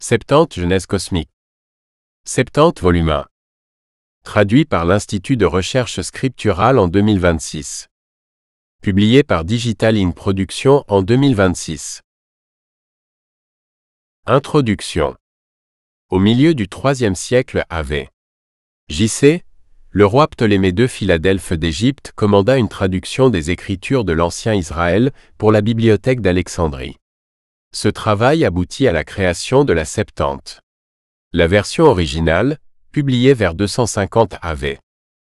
Septante Genèse cosmique. Septante volume 1. Traduit par l'Institut de recherche scripturale en 2026. Publié par Digital Ink Productions en 2026. Introduction. Au milieu du IIIe siècle av. J.C., le roi Ptolémée II Philadelphe d'Égypte commanda une traduction des Écritures de l'Ancien Israël pour la bibliothèque d'Alexandrie. Ce travail aboutit à la création de la Septante. La version originale, publiée vers 250 av.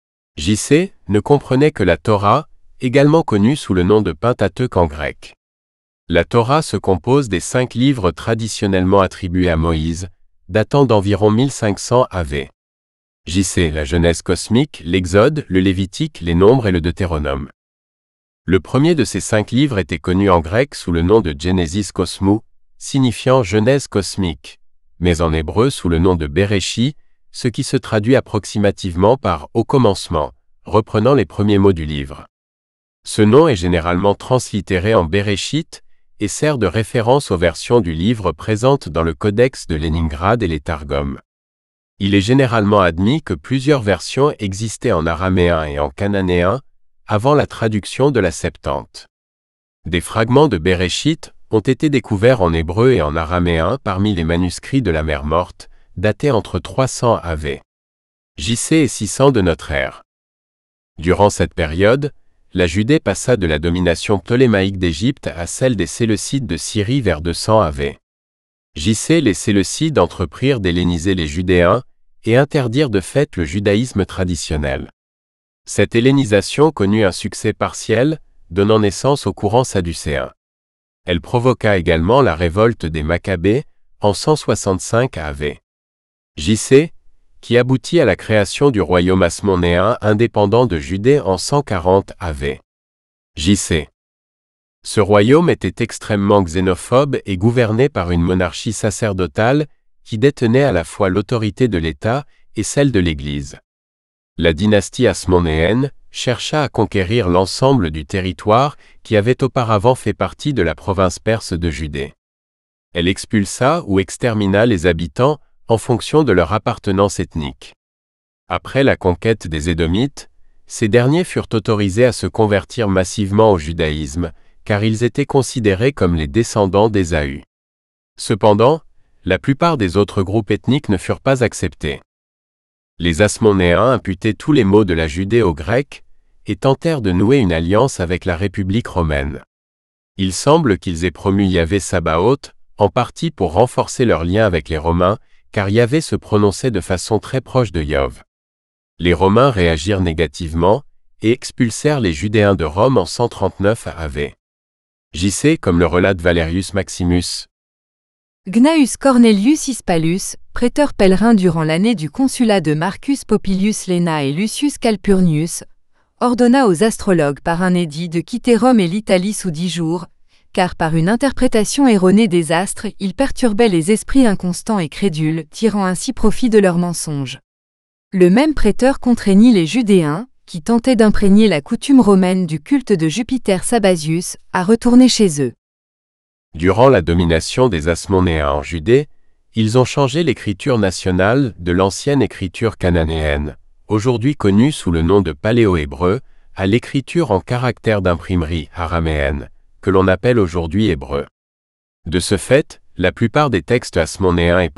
J.C., ne comprenait que la Torah, également connue sous le nom de Pentateuque en grec. La Torah se compose des 5 livres traditionnellement attribués à Moïse, datant d'environ 1500 av. J.C., la Genèse cosmique, l'Exode, le Lévitique, les Nombres et le Deutéronome. Le premier de ces 5 livres était connu en grec sous le nom de Genesis Kosmou, signifiant Genèse cosmique, mais en hébreu sous le nom de Béréchi, ce qui se traduit approximativement par « au commencement », reprenant les premiers mots du livre. Ce nom est généralement translittéré en Béréchit et sert de référence aux versions du livre présentes dans le Codex de Léningrad et les Targums. Il est généralement admis que plusieurs versions existaient en araméen et en cananéen avant la traduction de la Septante. Des fragments de Béréchit ont été découverts en hébreu et en araméen parmi les manuscrits de la Mer Morte, datés entre 300 av. J.C. et 600 de notre ère. Durant cette période, la Judée passa de la domination ptolémaïque d'Égypte à celle des Séleucides de Syrie vers 200 av. J.C. les Séleucides entreprirent d'helléniser les Judéens et interdirent de fait le judaïsme traditionnel. Cette hellénisation connut un succès partiel, donnant naissance au courant sadducéen. Elle provoqua également la révolte des Maccabées en 165 av. J.C., qui aboutit à la création du royaume hasmonéen indépendant de Judée en 140 av. J.C. Ce royaume était extrêmement xénophobe et gouverné par une monarchie sacerdotale qui détenait à la fois l'autorité de l'État et celle de l'Église. La dynastie hasmonéenne chercha à conquérir l'ensemble du territoire qui avait auparavant fait partie de la province perse de Judée. Elle expulsa ou extermina les habitants en fonction de leur appartenance ethnique. Après la conquête des Édomites, ces derniers furent autorisés à se convertir massivement au judaïsme, car ils étaient considérés comme les descendants d'Ésaü. Cependant, la plupart des autres groupes ethniques ne furent pas acceptés. Les Hasmonéens imputaient tous les maux de la Judée aux Grecs et tentèrent de nouer une alliance avec la République romaine. Il semble qu'ils aient promu Yahvé Sabaoth, en partie pour renforcer leur lien avec les Romains, car Yahvé se prononçait de façon très proche de Yov. Les Romains réagirent négativement et expulsèrent les Judéens de Rome en 139 av. J.C. comme le relate Valerius Maximus. Gnaeus Cornelius Hispalus, prêteur pèlerin durant l'année du consulat de Marcus Popilius Lena et Lucius Calpurnius, ordonna aux astrologues par un édit de quitter Rome et l'Italie sous 10 jours, car par une interprétation erronée des astres, ils perturbaient les esprits inconstants et crédules, tirant ainsi profit de leurs mensonges. Le même prêteur contraignit les Judéens, qui tentaient d'imprégner la coutume romaine du culte de Jupiter Sabasius, à retourner chez eux. Durant la domination des Hasmonéens en Judée, ils ont changé l'écriture nationale de l'ancienne écriture cananéenne, aujourd'hui connue sous le nom de paléo-hébreu, à l'écriture en caractères d'imprimerie araméenne, que l'on appelle aujourd'hui hébreu. De ce fait, la plupart des textes hasmonéens et